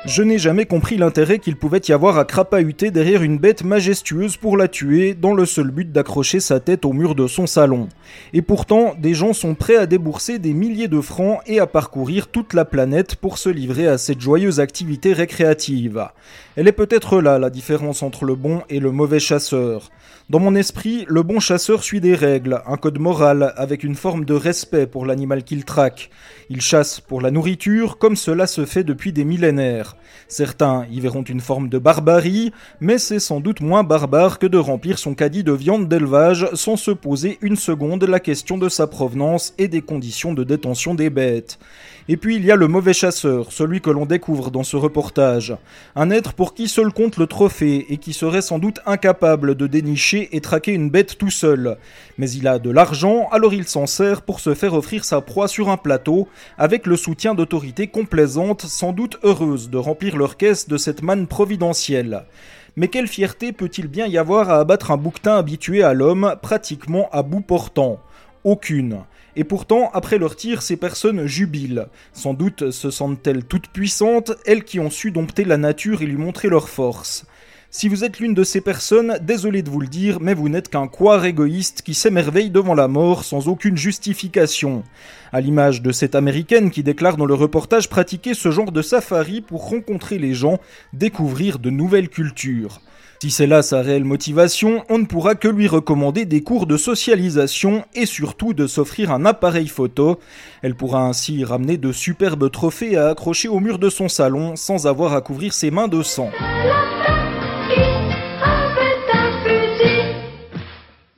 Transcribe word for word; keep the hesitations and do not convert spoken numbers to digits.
Je n'ai jamais compris l'intérêt qu'il pouvait y avoir à crapahuter derrière une bête majestueuse pour la tuer, dans le seul but d'accrocher sa tête au mur de son salon. Et pourtant, des gens sont prêts à débourser des milliers de francs et à parcourir toute la planète pour se livrer à cette joyeuse activité récréative. Elle est peut-être là la différence entre le bon et le mauvais chasseur. Dans mon esprit, le bon chasseur suit des règles, un code moral, avec une forme de respect pour l'animal qu'il traque. Il chasse pour la nourriture, comme cela se fait depuis des millénaires. Certains y verront une forme de barbarie, mais c'est sans doute moins barbare que de remplir son caddie de viande d'élevage sans se poser une seconde la question de sa provenance et des conditions de détention des bêtes. Et puis il y a le mauvais chasseur, celui que l'on découvre dans ce reportage. Un être pour qui seul compte le trophée et qui serait sans doute incapable de dénicher et traquer une bête tout seul. Mais il a de l'argent, alors il s'en sert pour se faire offrir sa proie sur un plateau, avec le soutien d'autorités complaisantes, sans doute heureuses de remplir leur caisse de cette manne providentielle. Mais quelle fierté peut-il bien y avoir à abattre un bouquetin habitué à l'homme, pratiquement à bout portant ? Aucune. Et pourtant, après leur tir, ces personnes jubilent. Sans doute se sentent-elles toutes puissantes, elles qui ont su dompter la nature et lui montrer leur force. Si vous êtes l'une de ces personnes, désolé de vous le dire, mais vous n'êtes qu'un couard égoïste qui s'émerveille devant la mort sans aucune justification. À l'image de cette américaine qui déclare dans le reportage pratiquer ce genre de safari pour rencontrer les gens, découvrir de nouvelles cultures. Si c'est là sa réelle motivation, on ne pourra que lui recommander des cours de socialisation et surtout de s'offrir un appareil photo. Elle pourra ainsi ramener de superbes trophées à accrocher au mur de son salon sans avoir à couvrir ses mains de sang.